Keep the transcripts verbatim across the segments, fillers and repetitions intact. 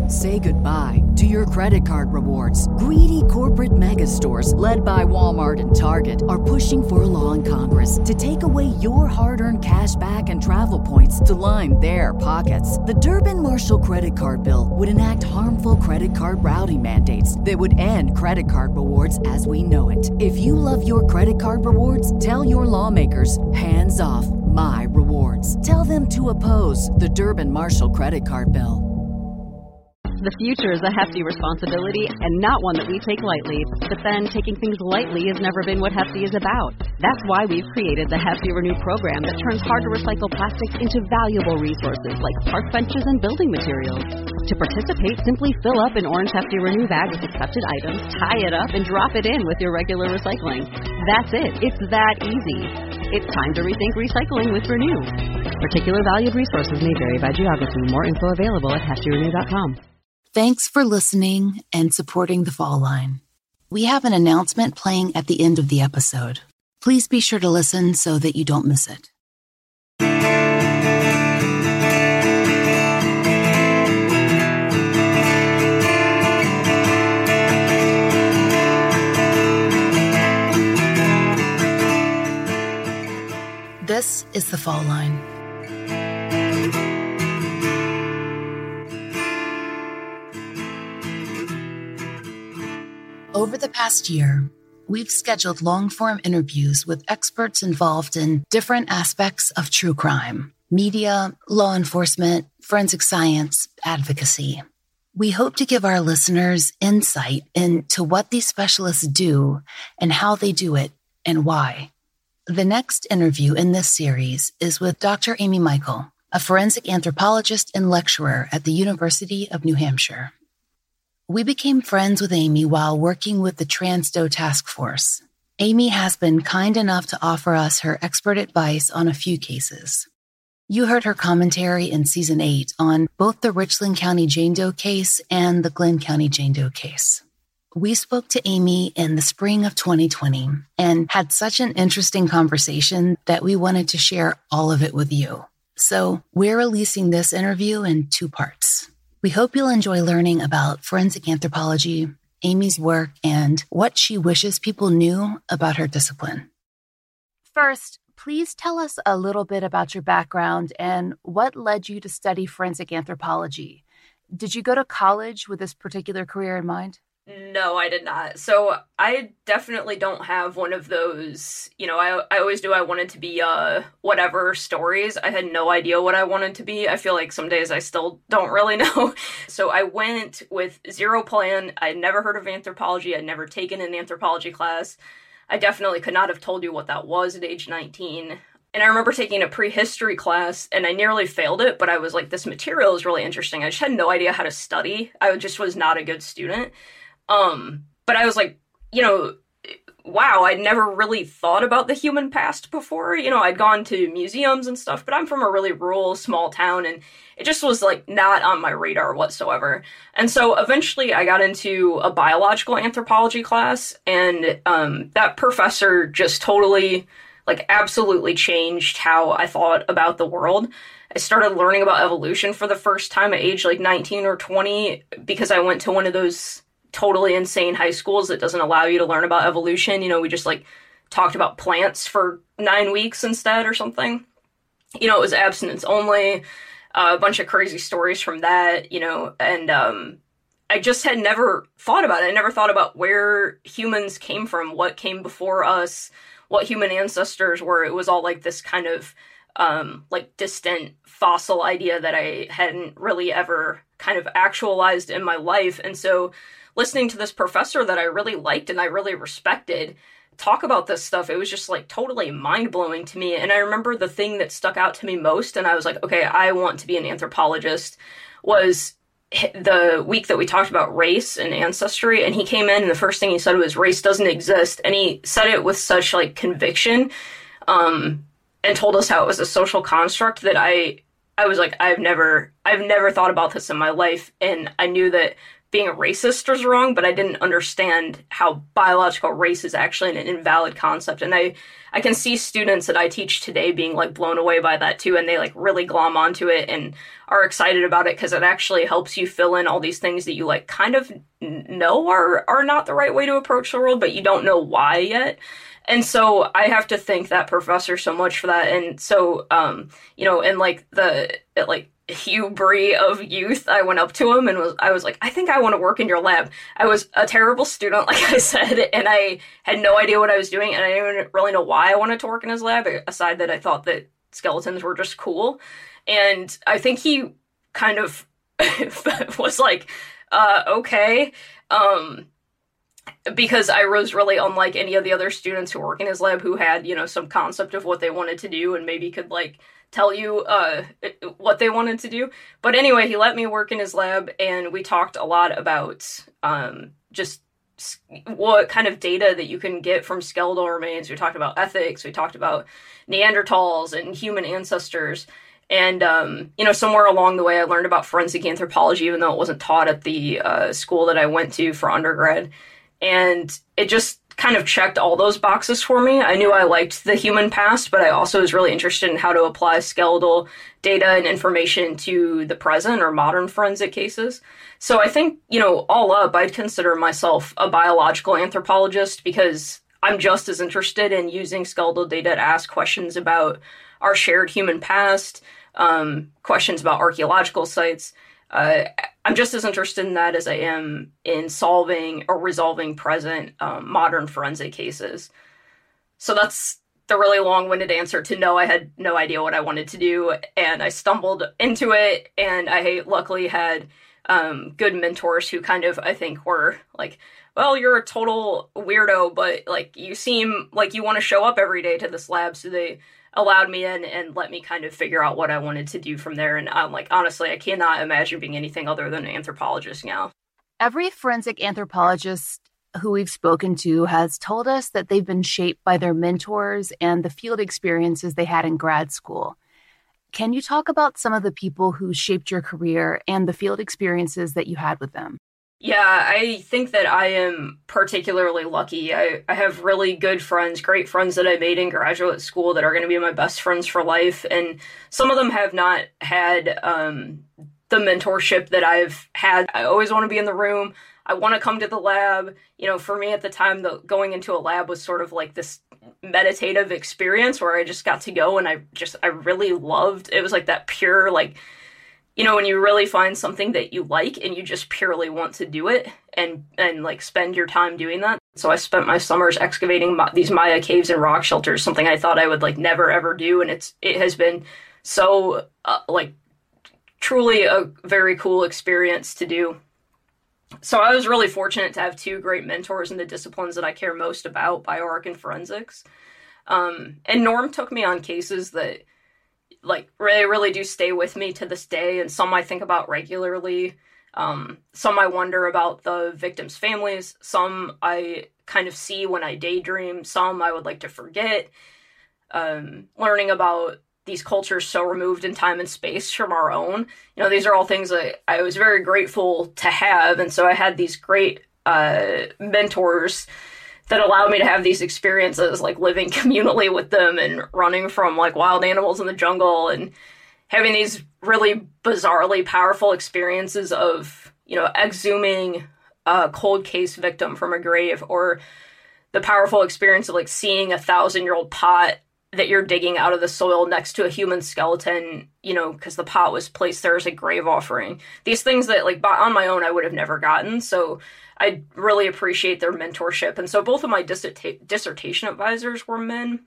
Say goodbye to your credit card rewards. Greedy corporate mega stores, led by Walmart and Target, are pushing for a law in Congress to take away your hard-earned cash back and travel points to line their pockets. The Durbin-Marshall credit card bill would enact harmful credit card routing mandates that would end credit card rewards as we know it. If you love your credit card rewards, tell your lawmakers, hands off my rewards. Tell them to oppose the Durbin-Marshall credit card bill. The future is a hefty responsibility and not one that we take lightly. But then taking things lightly has never been what Hefty is about. That's why we've created the Hefty Renew program that turns hard-to-recycle plastics into valuable resources like park benches and building materials. To participate, simply fill up an orange Hefty Renew bag with accepted items, tie it up, and drop it in with your regular recycling. That's it. It's that easy. It's time to rethink recycling with Renew. Particular valued resources may vary by geography. More info available at hefty renew dot com. Thanks for listening and supporting The Fall Line. We have an announcement playing at the end of the episode. Please be sure to listen so that you don't miss it. This is The Fall Line. Over the past year, we've scheduled long-form interviews with experts involved in different aspects of true crime: media, law enforcement, forensic science, advocacy. We hope to give our listeners insight into what these specialists do and how they do it and why. The next interview in this series is with Doctor Amy Michael, a forensic anthropologist and lecturer at the University of New Hampshire. We became friends with Amy while working with the Transdo Task Force. Amy has been kind enough to offer us her expert advice on a few cases. You heard her commentary in Season eight on both the Richland County Jane Doe case and the Glenn County Jane Doe case. We spoke to Amy in the spring of twenty twenty and had such an interesting conversation that we wanted to share all of it with you. So we're releasing this interview in two parts. We hope you'll enjoy learning about forensic anthropology, Amy's work, and what she wishes people knew about her discipline. First, please tell us a little bit about your background and what led you to study forensic anthropology. Did you go to college with this particular career in mind? No, I did not. So I definitely don't have one of those, you know, I I always knew I wanted to be uh whatever stories. I had no idea what I wanted to be. I feel like some days I still don't really know. So I went with zero plan. I'd never heard of anthropology. I'd never taken an anthropology class. I definitely could not have told you what that was at age nineteen. And I remember taking a prehistory class, and I nearly failed it, but I was like, this material is really interesting. I just had no idea how to study. I just was not a good student. Um, but I was like, you know, wow, I'd never really thought about the human past before. You know, I'd gone to museums and stuff, but I'm from a really rural, small town, and it just was, like, not on my radar whatsoever. And so eventually I got into a biological anthropology class, and um, that professor just totally, like, absolutely changed how I thought about the world. I started learning about evolution for the first time at age, like, nineteen or twenty, because I went to one of those totally insane high schools that doesn't allow you to learn about evolution. You know, we just like talked about plants for nine weeks instead or something. You know, it was abstinence only, uh, a bunch of crazy stories from that, you know, and um, I just had never thought about it. I never thought about where humans came from, what came before us, what human ancestors were. It was all like this kind of um, like distant fossil idea that I hadn't really ever kind of actualized in my life. And so listening to this professor that I really liked and I really respected talk about this stuff, it was just like totally mind-blowing to me. And I remember the thing that stuck out to me most, and I was like, okay, I want to be an anthropologist, was the week that we talked about race and ancestry. And he came in and the first thing he said was, race doesn't exist. And he said it with such like conviction, um, and told us how it was a social construct that I I was like, I've never, I've never thought about this in my life. And I knew that being a racist was wrong, but I didn't understand how biological race is actually an invalid concept. And I, I can see students that I teach today being like blown away by that too, and they like really glom onto it and are excited about it because it actually helps you fill in all these things that you like kind of know are are not the right way to approach the world, but you don't know why yet. And so I have to thank that professor so much for that. And so, um, you know, and like the like. hubris of youth, I went up to him and was I was like, I think I want to work in your lab. I was a terrible student, like I said, and I had no idea what I was doing, and I didn't even really know why I wanted to work in his lab, aside that I thought that skeletons were just cool. And I think he kind of was like, uh, okay, um, because I was really unlike any of the other students who work in his lab who had, you know, some concept of what they wanted to do and maybe could like tell you uh, what they wanted to do. But anyway, he let me work in his lab, and we talked a lot about um, just what kind of data that you can get from skeletal remains. We talked about ethics. We talked about Neanderthals and human ancestors. And, um, you know, somewhere along the way, I learned about forensic anthropology, even though it wasn't taught at the uh, school that I went to for undergrad. And it just kind of checked all those boxes for me. I knew I liked the human past, but I also was really interested in how to apply skeletal data and information to the present or modern forensic cases. So I think, you know, all up, I'd consider myself a biological anthropologist because I'm just as interested in using skeletal data to ask questions about our shared human past, um, questions about archaeological sites. Uh, I'm just as interested in that as I am in solving or resolving present um, modern forensic cases. So that's the really long-winded answer to no, I had no idea what I wanted to do, and I stumbled into it, and I luckily had um, good mentors who kind of, I think, were like, well, you're a total weirdo, but like you seem like you want to show up every day to this lab, so they allowed me in and let me kind of figure out what I wanted to do from there. And I'm like, honestly, I cannot imagine being anything other than an anthropologist now. Every forensic anthropologist who we've spoken to has told us that they've been shaped by their mentors and the field experiences they had in grad school. Can you talk about some of the people who shaped your career and the field experiences that you had with them? Yeah, I think that I am particularly lucky. I, I have really good friends, great friends that I made in graduate school that are going to be my best friends for life. And some of them have not had um, the mentorship that I've had. I always want to be in the room. I want to come to the lab. You know, for me at the time, the, going into a lab was sort of like this meditative experience where I just got to go and I just, I really loved, it was like that pure, like, you know, when you really find something that you like and you just purely want to do it and, and like spend your time doing that. So I spent my summers excavating ma- these Maya caves and rock shelters, something I thought I would like never ever do. And it's, it has been so uh, like truly a very cool experience to do. So I was really fortunate to have two great mentors in the disciplines that I care most about, bioarch and forensics. Um, and Norm took me on cases that like really, really do stay with me to this day. And some I think about regularly. Um, some I wonder about the victims' families. Some I kind of see when I daydream. Some I would like to forget. Um, learning about these cultures so removed in time and space from our own. You know, these are all things that I was very grateful to have. And so I had these great uh, mentors that allowed me to have these experiences, like living communally with them and running from like wild animals in the jungle and having these really bizarrely powerful experiences of, you know, exhuming a cold case victim from a grave, or the powerful experience of like seeing a thousand year old pot that you're digging out of the soil next to a human skeleton, you know, because the pot was placed there as a grave offering. These things that like on my own I would have never gotten. So I really appreciate their mentorship. And so both of my disserta- dissertation advisors were men,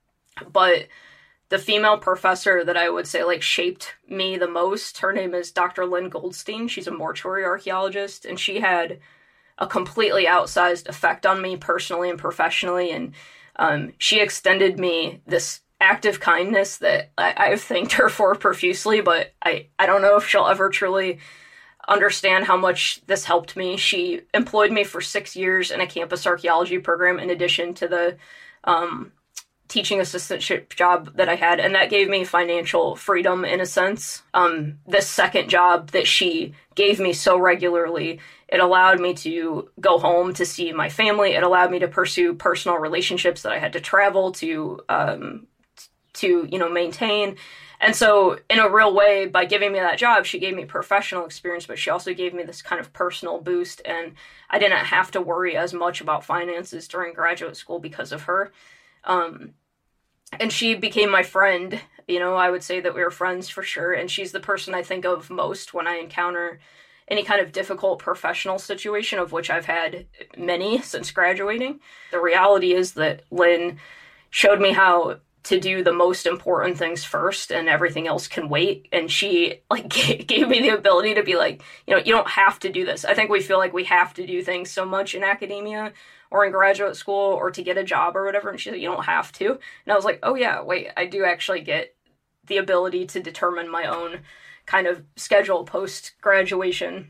but the female professor that I would say like shaped me the most, her name is Doctor Lynn Goldstein. She's a mortuary archaeologist, and she had a completely outsized effect on me personally and professionally. And um, she extended me this act of kindness that I- I've thanked her for profusely, but I, I don't know if she'll ever truly understand how much this helped me. She employed me for six years in a campus archaeology program in addition to the um, teaching assistantship job that I had, and that gave me financial freedom in a sense. Um, this second job that she gave me so regularly, it allowed me to go home to see my family. It allowed me to pursue personal relationships that I had to travel to, um, to, you know, maintain. And so in a real way, by giving me that job, she gave me professional experience, but she also gave me this kind of personal boost. And I didn't have to worry as much about finances during graduate school because of her. Um, and she became my friend. You know, I would say that we were friends for sure. And she's the person I think of most when I encounter any kind of difficult professional situation, of which I've had many since graduating. The reality is that Lynn showed me how to do the most important things first, and everything else can wait. And she like gave me the ability to be like, you know, you don't have to do this. I think we feel like we have to do things so much in academia or in graduate school or to get a job or whatever. And she said, you don't have to. And I was like, oh yeah, wait, I do actually get the ability to determine my own kind of schedule post-graduation.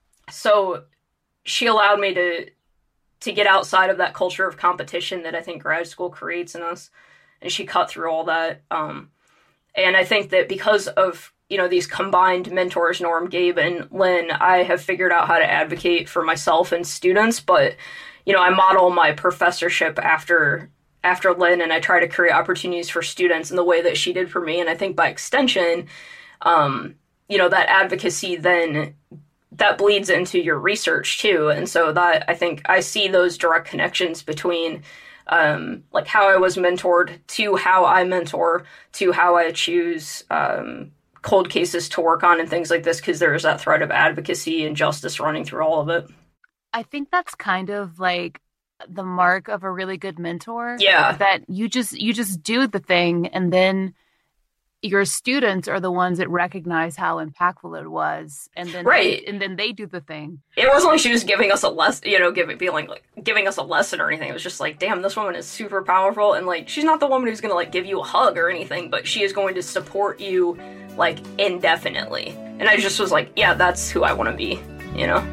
So she allowed me to to get outside of that culture of competition that I think grad school creates in us. And she cut through all that. Um, and I think that because of, you know, these combined mentors, Norm, Gabe, and Lynn, I have figured out how to advocate for myself and students. But, you know, I model my professorship after after Lynn, and I try to create opportunities for students in the way that she did for me. And I think by extension, um, you know, that advocacy then that bleeds into your research too. And so that I think I see those direct connections between Um, like how I was mentored to how I mentor to how I choose um, cold cases to work on and things like this, because there's that thread of advocacy and justice running through all of it. I think that's kind of like the mark of a really good mentor. Yeah. That you just you just do the thing, and then your students are the ones that recognize how impactful it was, and then right. they, and then they do the thing. It wasn't like she was giving us a lesson, you know, giving feeling like giving us a lesson or anything. It was just like, damn, this woman is super powerful, and like she's not the woman who's gonna like give you a hug or anything, but she is going to support you like indefinitely. And I just was like, yeah, that's who I want to be, you know.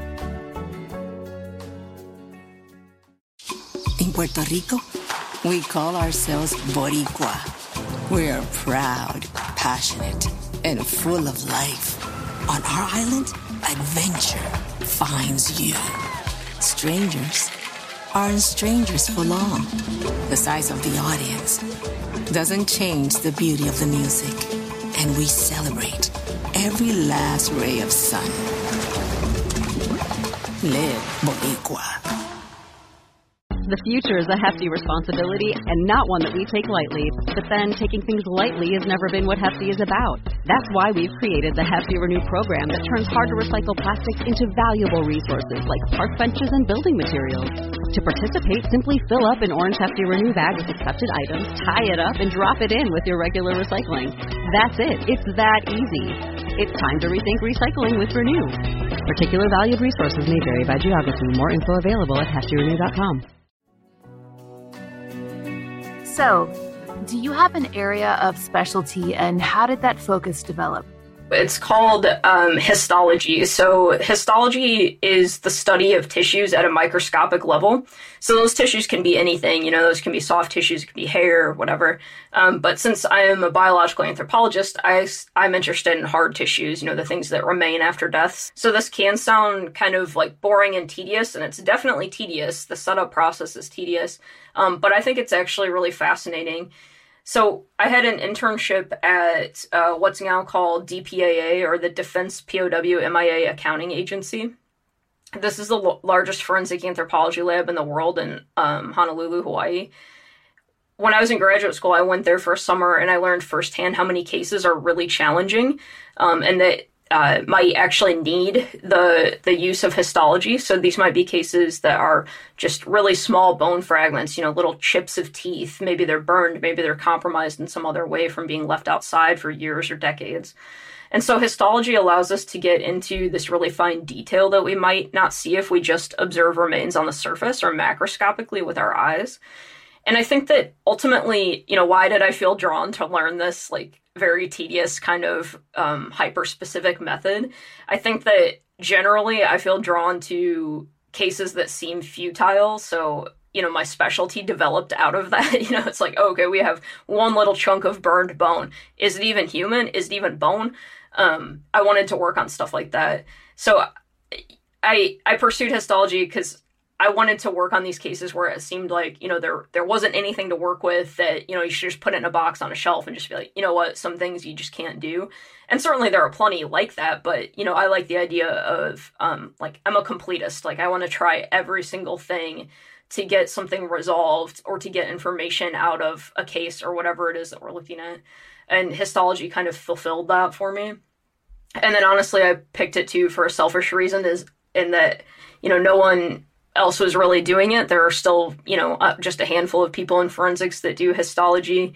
In Puerto Rico, we call ourselves Boricua. We're proud, passionate, and full of life. On our island, adventure finds you. Strangers aren't strangers for long. The size of the audience doesn't change the beauty of the music. And we celebrate every last ray of sun. Live Boricua. The future is a hefty responsibility and not one that we take lightly. But then, taking things lightly has never been what Hefty is about. That's why we've created the Hefty Renew program that turns hard-to-recycle plastics into valuable resources like park benches and building materials. To participate, simply fill up an orange Hefty Renew bag with accepted items, tie it up, and drop it in with your regular recycling. That's it. It's that easy. It's time to rethink recycling with Renew. Particular valued resources may vary by geography. More info available at hefty renew dot com. So, do you have an area of specialty, and how did that focus develop? It's called um, histology. So histology is the study of tissues at a microscopic level. So those tissues can be anything, you know, those can be soft tissues, it can be hair, whatever. Um, but since I am a biological anthropologist, I, I'm interested in hard tissues, you know, the things that remain after death. So this can sound kind of like boring and tedious, and it's definitely tedious. The setup process is tedious, um, but I think it's actually really fascinating. So I had an internship at uh, what's now called D P A A, or the Defense P O W M I A Accounting Agency. This is the l- largest forensic anthropology lab in the world in um, Honolulu, Hawaii. When I was in graduate school, I went there for a summer, and I learned firsthand how many cases are really challenging, um, and that uh, might actually need the the use of histology. So these might be cases that are just really small bone fragments, you know, little chips of teeth. Maybe they're burned, maybe they're compromised in some other way from being left outside for years or decades. And so histology allows us to get into this really fine detail that we might not see if we just observe remains on the surface or macroscopically with our eyes. And I think that ultimately, you know, why did I feel drawn to learn this, like, very tedious kind of um, hyper-specific method? I think that generally I feel drawn to cases that seem futile. So, you know, my specialty developed out of that. You know, it's like, oh, okay, we have one little chunk of burned bone. Is it even human? Is it even bone? Um, I wanted to work on stuff like that. So I I pursued histology because I wanted to work on these cases where it seemed like, you know, there there wasn't anything to work with, that, you know, you should just put it in a box on a shelf and just be like, you know what, some things you just can't do. And certainly there are plenty like that, but, you know, I like the idea of, um, like, I'm a completist. Like, I want to try every single thing to get something resolved or to get information out of a case or whatever it is that we're looking at. And histology kind of fulfilled that for me. And then honestly, I picked it too for a selfish reason, is in that, you know, no one else was really doing it. There are still, you know, uh, just a handful of people in forensics that do histology.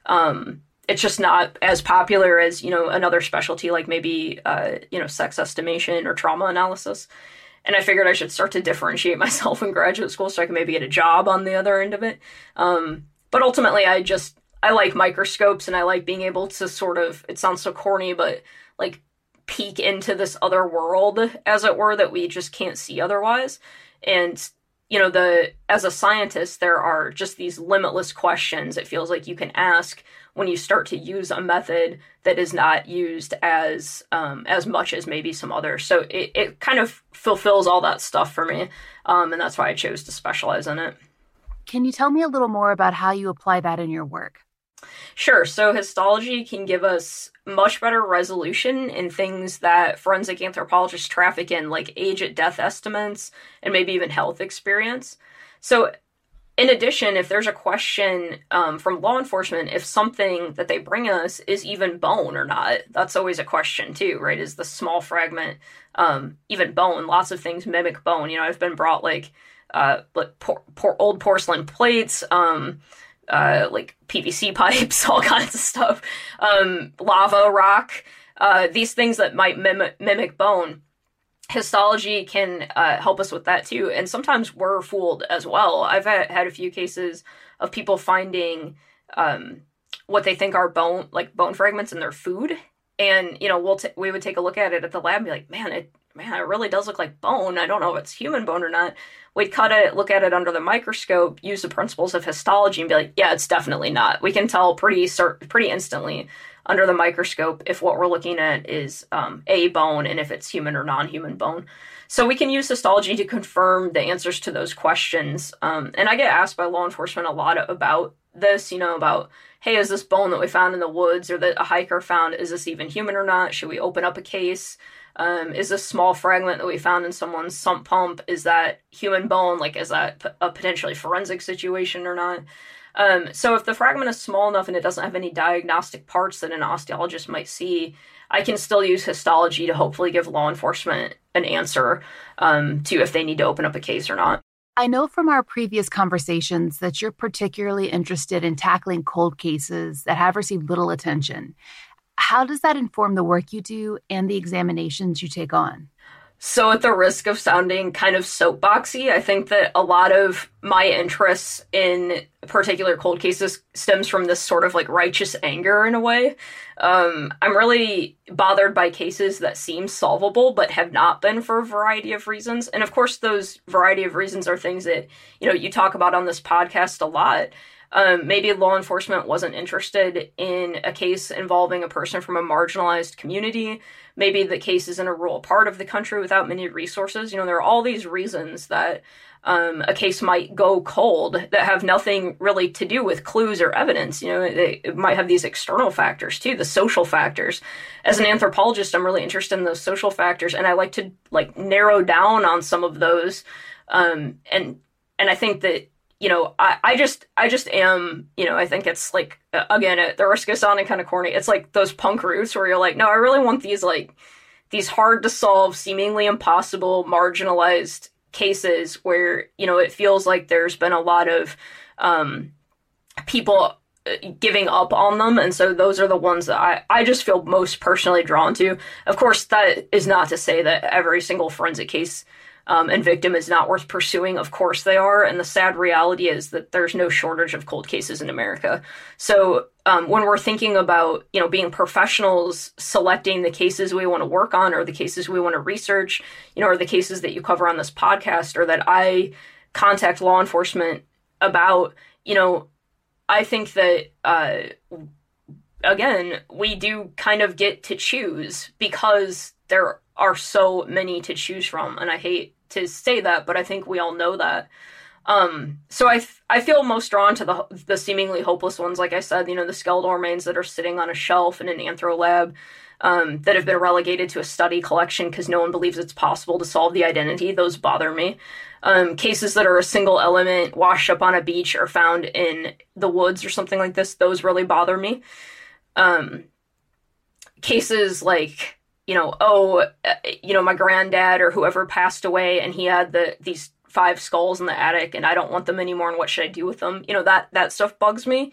Um, it's just not as popular as, you know, another specialty like maybe, uh, you know, sex estimation or trauma analysis. And I figured I should start to differentiate myself in graduate school so I can maybe get a job on the other end of it. Um, but ultimately, I just, I like microscopes, and I like being able to sort of, it sounds so corny, but like peek into this other world, as it were, that we just can't see otherwise. And, you know, the, as a scientist, there are just these limitless questions it feels like you can ask when you start to use a method that is not used as um, as much as maybe some others. So it, it kind of fulfills all that stuff for me. Um, and that's why I chose to specialize in it. Can you tell me a little more about how you apply that in your work? Sure. So histology can give us much better resolution in things that forensic anthropologists traffic in, like age at death estimates and maybe even health experience. So in addition, if there's a question um, from law enforcement, if something that they bring us is even bone or not, that's always a question too, right? Is the small fragment um, even bone? Lots of things mimic bone. You know, I've been brought like, uh, like por- por- old porcelain plates, um, uh, like P V C pipes, all kinds of stuff, um, lava, rock, uh, these things that might mimic, mimic bone. Histology can uh, help us with that too. And sometimes we're fooled as well. I've had, had a few cases of people finding um, what they think are bone, like bone fragments in their food. And, you know, we'll t- we would take a look at it at the lab and be like, man, it, man, it really does look like bone. I don't know if it's human bone or not. We'd cut it, look at it under the microscope, use the principles of histology and be like, yeah, it's definitely not. We can tell pretty cert- pretty instantly under the microscope if what we're looking at is um, a bone and if it's human or non-human bone. So we can use histology to confirm the answers to those questions. Um, and I get asked by law enforcement a lot about this, you know, about, hey, is this bone that we found in the woods or that a hiker found, is this even human or not? Should we open up a case? Um, is this small fragment that we found in someone's sump pump, is that human bone? Like, is that p- a potentially forensic situation or not? Um, so if the fragment is small enough and it doesn't have any diagnostic parts that an osteologist might see, I can still use histology to hopefully give law enforcement an answer um, to if they need to open up a case or not. I know from our previous conversations that you're particularly interested in tackling cold cases that have received little attention. How does that inform the work you do and the examinations you take on? So at the risk of sounding kind of soapboxy, I think that a lot of my interests in particular cold cases stems from this sort of like righteous anger in a way. Um, I'm really bothered by cases that seem solvable but have not been for a variety of reasons. And of course, those variety of reasons are things that, you know, you talk about on this podcast a lot. Um, maybe law enforcement wasn't interested in a case involving a person from a marginalized community. Maybe the case is in a rural part of the country without many resources. You know, there are all these reasons that um, a case might go cold that have nothing really to do with clues or evidence. You know, it, it might have these external factors too, the social factors. As an anthropologist, I'm really interested in those social factors, and I like to like narrow down on some of those. Um, and and I think that, you know, I, I just, I just am, you know, I think it's like, uh, again, at the risk of sounding kind of corny, it's like those punk roots where you're like, no, I really want these, like, these hard to solve, seemingly impossible, marginalized cases where, you know, it feels like there's been a lot of um, people giving up on them. And so those are the ones that I, I just feel most personally drawn to. Of course, that is not to say that every single forensic case Um, and victim is not worth pursuing. Of course they are. And the sad reality is that there's no shortage of cold cases in America. So um, when we're thinking about, you know, being professionals, selecting the cases we want to work on or the cases we want to research, you know, or the cases that you cover on this podcast or that I contact law enforcement about, you know, I think that, uh, again, we do kind of get to choose because there are so many to choose from. And I hate to say that, but I think we all know that. Um, so I, f- I feel most drawn to the the seemingly hopeless ones. Like I said, you know, the skeletal remains that are sitting on a shelf in an anthro lab, um, that have been relegated to a study collection because no one believes it's possible to solve the identity. Those bother me. Um, cases that are a single element washed up on a beach or found in the woods or something like this, those really bother me. Um, cases like, you know, oh, you know, my granddad or whoever passed away and he had the these five skulls in the attic and I don't want them anymore and what should I do with them? You know, that, that stuff bugs me.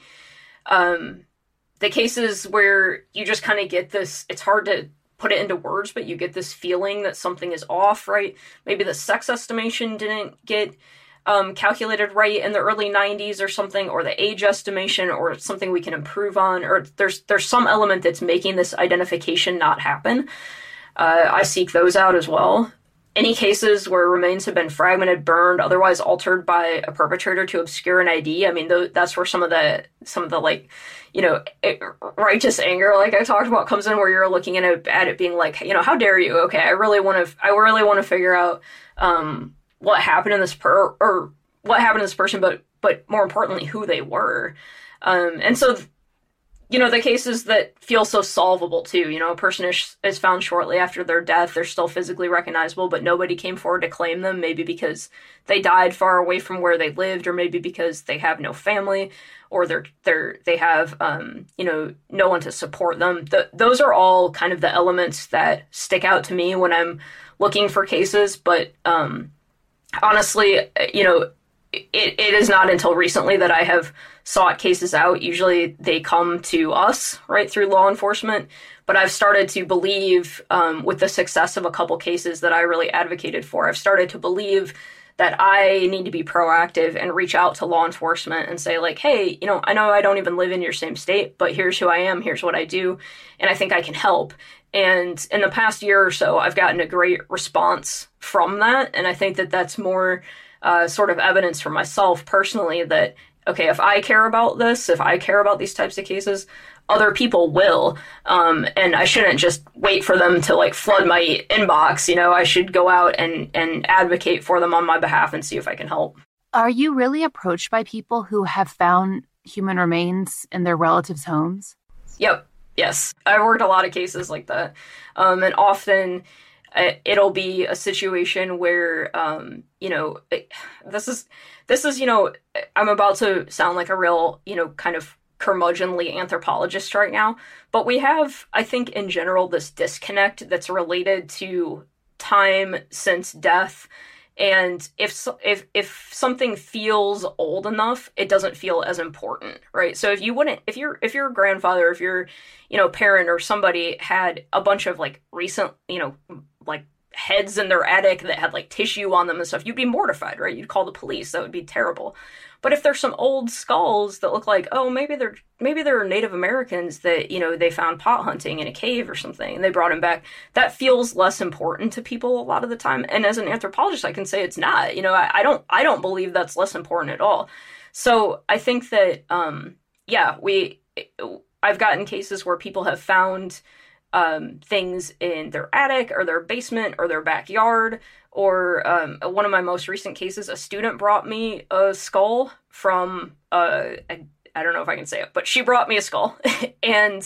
Um, the cases where you just kind of get this, it's hard to put it into words, but you get this feeling that something is off, right? Maybe the sex estimation didn't get um, calculated right in the early nineties or something, or the age estimation, or something we can improve on, or there's there's some element that's making this identification not happen. Uh, I seek those out as well. Any cases where remains have been fragmented, burned, otherwise altered by a perpetrator to obscure an I D. I mean, th- that's where some of the, some of the like, you know, it, righteous anger, like I talked about, comes in, where you're looking at it, at it being like, you know, how dare you? Okay, I really want to, I really want to figure out um, what happened in this per, or what happened to this person, but but more importantly, who they were. Um, and so. Th- You know, the cases that feel so solvable, too. You know, a person is, is found shortly after their death. They're still physically recognizable, but nobody came forward to claim them. Maybe because they died far away from where they lived, or maybe because they have no family, or they're, they're, they have, um, you know, no one to support them. The, those are all kind of the elements that stick out to me when I'm looking for cases. But um, honestly, you know, It, it is not until recently that I have sought cases out. Usually they come to us, right, through law enforcement. But I've started to believe, um, with the success of a couple cases that I really advocated for, I've started to believe that I need to be proactive and reach out to law enforcement and say, like, hey, you know, I know I don't even live in your same state, but here's who I am, here's what I do, and I think I can help. And in the past year or so, I've gotten a great response from that, and I think that that's more Uh, sort of evidence for myself personally that, okay, if I care about this, if I care about these types of cases, other people will. Um, and I shouldn't just wait for them to like flood my inbox. You know, I should go out and, and advocate for them on my behalf and see if I can help. Are you really approached by people who have found human remains in their relatives' homes? Yep. Yes. I've worked a lot of cases like that. Um, and often it'll be a situation where, um, you know, this is, this is, you know, I'm about to sound like a real, you know, kind of curmudgeonly anthropologist right now, but we have, I think in general, this disconnect that's related to time since death. And if, if, if something feels old enough, it doesn't feel as important, right? So if you wouldn't, if you're, if your grandfather, if your, you know, parent or somebody had a bunch of like recent, you know, like heads in their attic that had like tissue on them and stuff, you'd be mortified, right? You'd call the police. That would be terrible. But if there's some old skulls that look like, oh, maybe they're, maybe they're Native Americans that, you know, they found pot hunting in a cave or something and they brought them back, that feels less important to people a lot of the time. And as an anthropologist, I can say it's not, you know, I, I don't, I don't believe that's less important at all. So I think that, um, yeah, we, I've gotten cases where people have found Um, things in their attic or their basement or their backyard, or um, one of my most recent cases, a student brought me a skull from, uh, I, I don't know if I can say it, but she brought me a skull, and,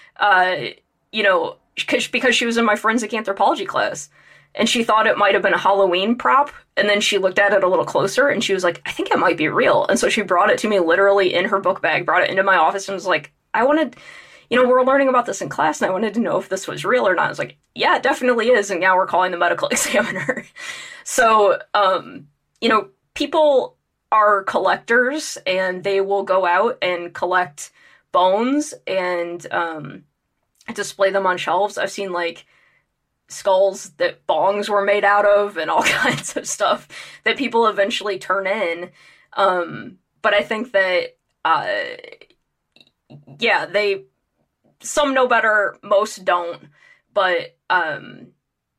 uh, you know, cause, because she was in my forensic anthropology class, and she thought it might have been a Halloween prop, and then she looked at it a little closer, and she was like, I think it might be real, and so she brought it to me literally in her book bag, brought it into my office, and was like, I wanted... you know, we're learning about this in class, and I wanted to know if this was real or not. I was like, yeah, it definitely is, and now we're calling the medical examiner. So, um, you know, people are collectors, and they will go out and collect bones and um, display them on shelves. I've seen, like, skulls that bongs were made out of and all kinds of stuff that people eventually turn in. Um, but I think that, uh, yeah, they... some know better, most don't, but um,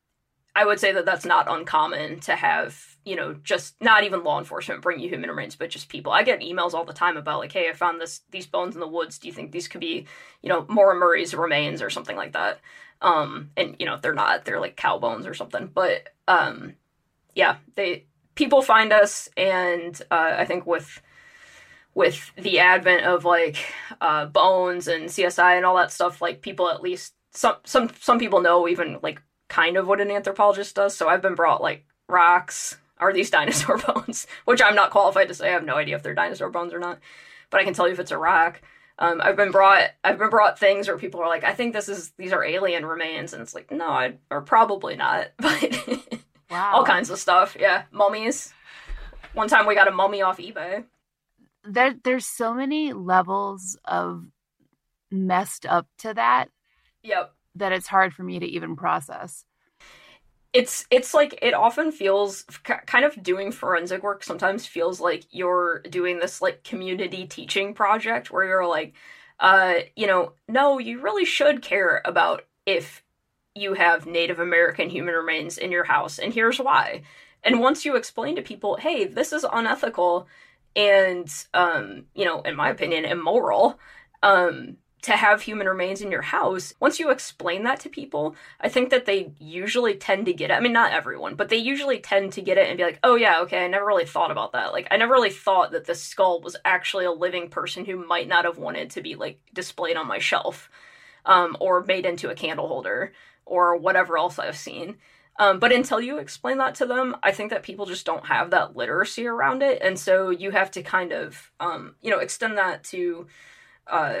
I would say that that's not uncommon to have, you know, just not even law enforcement bring you human remains, but just people. I get emails all the time about like, hey, I found this these bones in the woods. Do you think these could be, you know, Maura Murray's remains or something like that? Um, and, you know, they're not. They're like cow bones or something. But, um, yeah, they people find us. And uh, I think with with the advent of like uh, bones and C S I and all that stuff, like people at least some some some people know even like kind of what an anthropologist does. So I've been brought like rocks. Are these dinosaur bones? Which I'm not qualified to say. I have no idea if they're dinosaur bones or not, but I can tell you if it's a rock. Um, I've been brought I've been brought things where people are like, I think this is these are alien remains, and it's like, no, I or probably not. But wow. All kinds of stuff. Yeah, mummies. One time we got a mummy off eBay. There, there's so many levels of messed up to that. Yep. That it's hard for me to even process. It's it's like it often feels kind of doing forensic work sometimes feels like you're doing this like community teaching project where you're like, uh, you know, no, you really should care about if you have Native American human remains in your house, and here's why. And once you explain to people, hey, this is unethical and, um, you know, in my opinion, immoral, um, to have human remains in your house, once you explain that to people, I think that they usually tend to get it. I mean, not everyone, but they usually tend to get it and be like, oh yeah, okay, I never really thought about that. Like, I never really thought that this skull was actually a living person who might not have wanted to be, like, displayed on my shelf, um, or made into a candle holder, or whatever else I've seen. Um, but until you explain that to them, I think that people just don't have that literacy around it. And so you have to kind of, um, you know, extend that to, uh,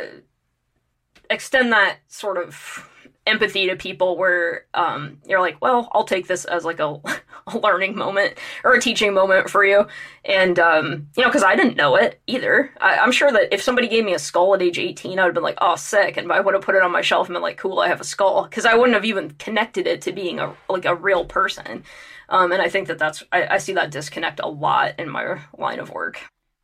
extend that sort of empathy to people where um, you're like, well, I'll take this as like a, a learning moment or a teaching moment for you. And, um, you know, because I didn't know it either. I, I'm sure that if somebody gave me a skull at age eighteen, I would have been like, oh, sick. And I would have put it on my shelf and been like, cool, I have a skull. Because I wouldn't have even connected it to being a like a real person. Um, and I think that that's, I, I see that disconnect a lot in my line of work.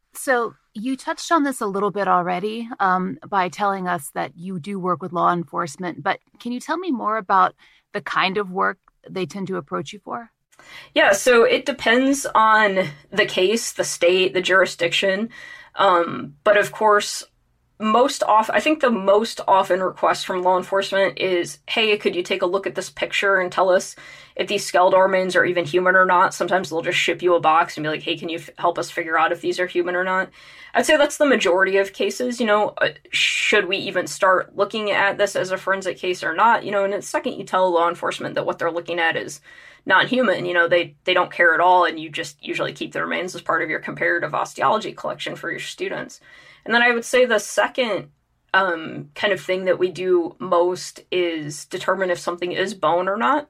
So you touched on this a little bit already um, by telling us that you do work with law enforcement, but can you tell me more about the kind of work they tend to approach you for? Yeah, so it depends on the case, the state, the jurisdiction. Um, but of course, most often, I think the most often request from law enforcement is, hey, could you take a look at this picture and tell us if these skeletal remains are even human or not? Sometimes they'll just ship you a box and be like, hey, can you f- help us figure out if these are human or not? I'd say that's the majority of cases. You know, uh, should we even start looking at this as a forensic case or not? You know, and the second you tell law enforcement that what they're looking at is not human, you know, they, they don't care at all, and you just usually keep the remains as part of your comparative osteology collection for your students. And then I would say the second um, kind of thing that we do most is determine if something is bone or not.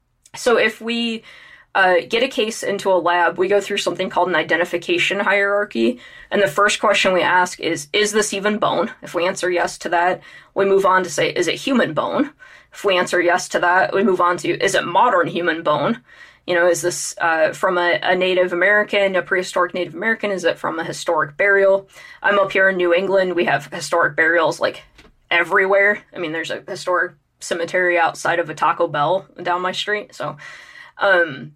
So if we uh, get a case into a lab, we go through something called an identification hierarchy. And the first question we ask is, is this even bone? If we answer yes to that, we move on to say, is it human bone? If we answer yes to that, we move on to, is it modern human bone? You know, is this uh, from a, a Native American, a prehistoric Native American? Is it from a historic burial? I'm up here in New England. We have historic burials like everywhere. I mean, there's a historic cemetery outside of a Taco Bell down my street. So um,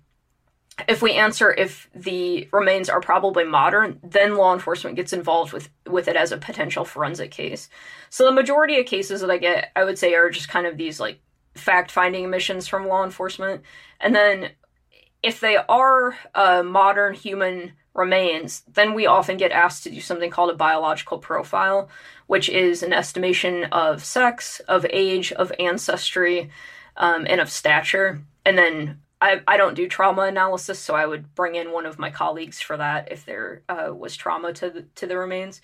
if we answer if the remains are probably modern, then law enforcement gets involved with, with it as a potential forensic case. So the majority of cases that I get, I would say, are just kind of these like fact-finding missions from law enforcement. And then if they are uh, modern human remains, then we often get asked to do something called a biological profile, which is an estimation of sex, of age, of ancestry, um, and of stature. And then I, I don't do trauma analysis, so I would bring in one of my colleagues for that if there uh, was trauma to the, to the remains.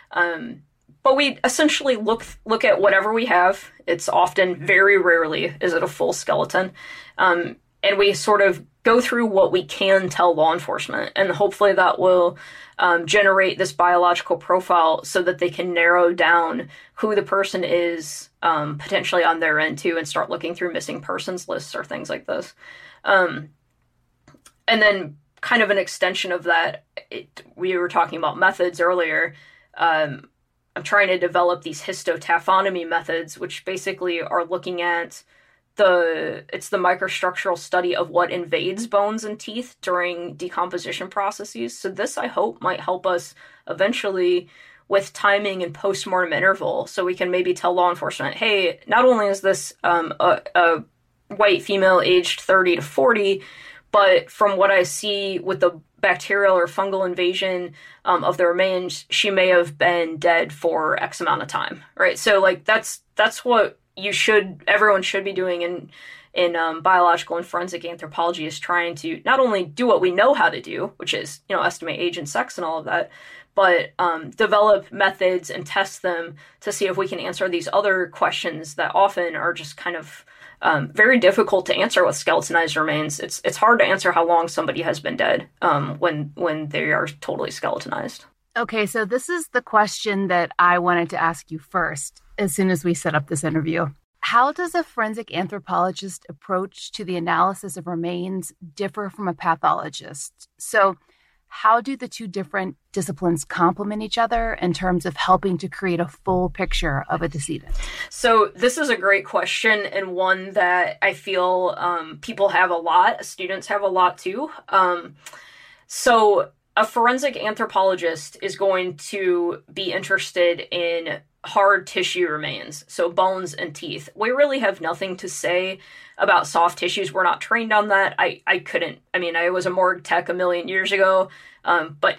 Um, but we essentially look look at whatever we have. It's often, very rarely, is it a full skeleton. Um, and we sort of go through what we can tell law enforcement, and hopefully that will um, generate this biological profile so that they can narrow down who the person is um, potentially on their end too, and start looking through missing persons lists or things like this. Um, and then kind of an extension of that, it, we were talking about methods earlier. Um, I'm trying to develop these histotaphonomy methods, which basically are looking at the it's the microstructural study of what invades bones and teeth during decomposition processes. So this, I hope, might help us eventually with timing and post-mortem interval, so we can maybe tell law enforcement, hey, not only is this um, a, a white female aged thirty to forty, but from what I see with the bacterial or fungal invasion um, of the remains, she may have been dead for X amount of time, right? So like that's that's what you should, everyone should be doing in in um, biological and forensic anthropology, is trying to not only do what we know how to do, which is, you know, estimate age and sex and all of that, but um, develop methods and test them to see if we can answer these other questions that often are just kind of um, very difficult to answer with skeletonized remains. It's it's hard to answer how long somebody has been dead um, when when they are totally skeletonized. Okay, so this is the question that I wanted to ask you first as soon as we set up this interview. How does a forensic anthropologist approach to the analysis of remains differ from a pathologist? So how do the two different disciplines complement each other in terms of helping to create a full picture of a decedent? So this is a great question, and one that I feel um, people have a lot, students have a lot too. Um, so a forensic anthropologist is going to be interested in hard tissue remains, so bones and teeth. We really have nothing to say about soft tissues. We're not trained on that. I, I couldn't, I mean, I was a morgue tech a million years ago, um, but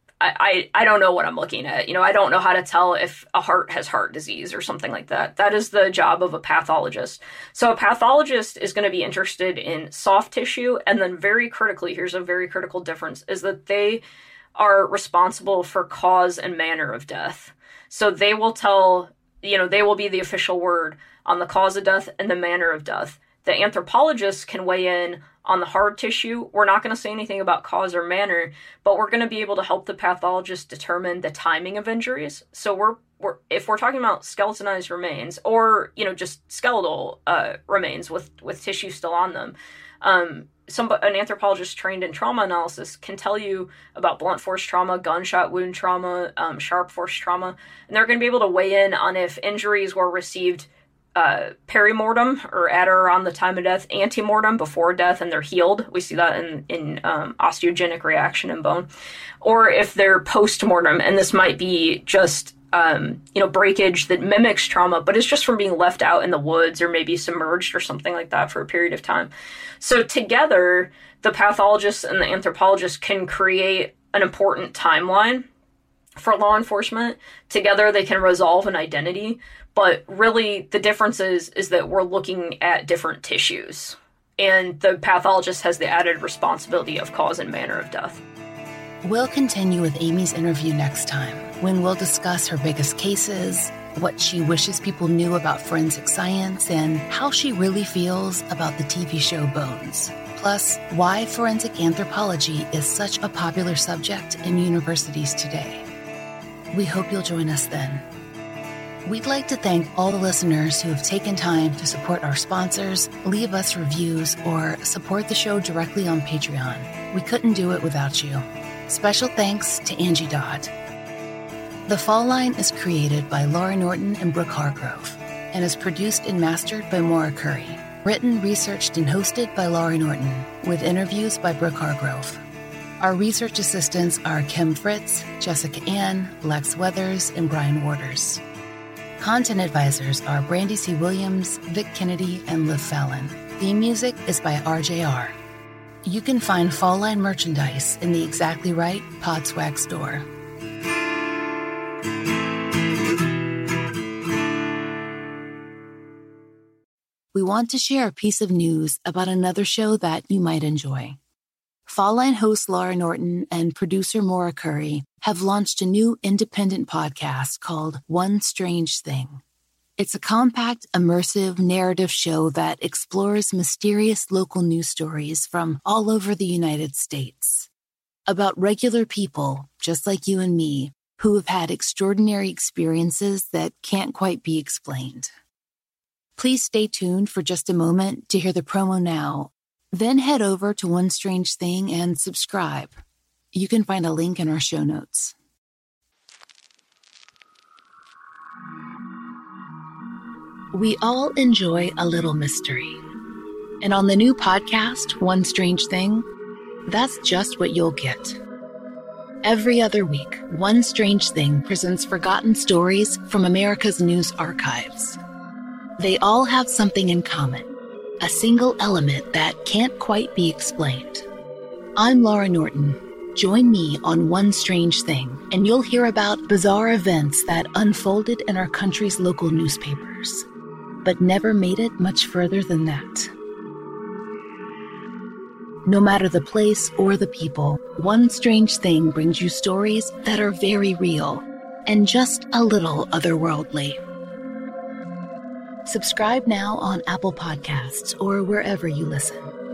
I, I, I don't know what I'm looking at. You know, I don't know how to tell if a heart has heart disease or something like that. That is the job of a pathologist. So a pathologist is going to be interested in soft tissue, and then very critically, here's a very critical difference, is that they are responsible for cause and manner of death. So they will tell, you know, they will be the official word on the cause of death and the manner of death. The anthropologists can weigh in on the hard tissue. We're not going to say anything about cause or manner, but we're going to be able to help the pathologist determine the timing of injuries. So we're, we're if we're talking about skeletonized remains, or, you know, just skeletal uh, remains with, with tissue still on them, um, Some, an anthropologist trained in trauma analysis can tell you about blunt force trauma, gunshot wound trauma, um, sharp force trauma, and they're going to be able to weigh in on if injuries were received uh, perimortem, or at or around the time of death, antemortem, before death, and they're healed. We see that in, in um, osteogenic reaction in bone. Or if they're postmortem, and this might be just Um, you know, breakage that mimics trauma, but it's just from being left out in the woods or maybe submerged or something like that for a period of time. So together, the pathologist and the anthropologist can create an important timeline for law enforcement. Together, they can resolve an identity, but really the difference is, is that we're looking at different tissues, and the pathologist has the added responsibility of cause and manner of death. We'll continue with Amy's interview next time, when we'll discuss her biggest cases, what she wishes people knew about forensic science, and how she really feels about the T V show Bones. Plus, why forensic anthropology is such a popular subject in universities today. We hope you'll join us then. We'd like to thank all the listeners who have taken time to support our sponsors, leave us reviews, or support the show directly on Patreon. We couldn't do it without you. Special thanks to Angie Dodd. The Fall Line is created by Laura Norton and Brooke Hargrove and is produced and mastered by Maura Curry. Written, researched, and hosted by Laura Norton, with interviews by Brooke Hargrove. Our research assistants are Kim Fritz, Jessica Ann, Lex Weathers, and Brian Waters. Content advisors are Brandy C. Williams, Vic Kennedy, and Liv Fallon. Theme music is by R J R. You can find Fall Line merchandise in the Exactly Right Podswag store. We want to share a piece of news about another show that you might enjoy. Fall Line host Laura Norton and producer Maura Curry have launched a new independent podcast called One Strange Thing. It's a compact, immersive narrative show that explores mysterious local news stories from all over the United States. About regular people, just like you and me, who have had extraordinary experiences that can't quite be explained. Please stay tuned for just a moment to hear the promo now. Then head over to One Strange Thing and subscribe. You can find a link in our show notes. We all enjoy a little mystery. And on the new podcast, One Strange Thing, that's just what you'll get. Every other week, One Strange Thing presents forgotten stories from America's news archives. They all have something in common, a single element that can't quite be explained. I'm Laura Norton. Join me on One Strange Thing, and you'll hear about bizarre events that unfolded in our country's local newspapers, but never made it much further than that. No matter the place or the people, One Strange Thing brings you stories that are very real and just a little otherworldly. Subscribe now on Apple Podcasts or wherever you listen.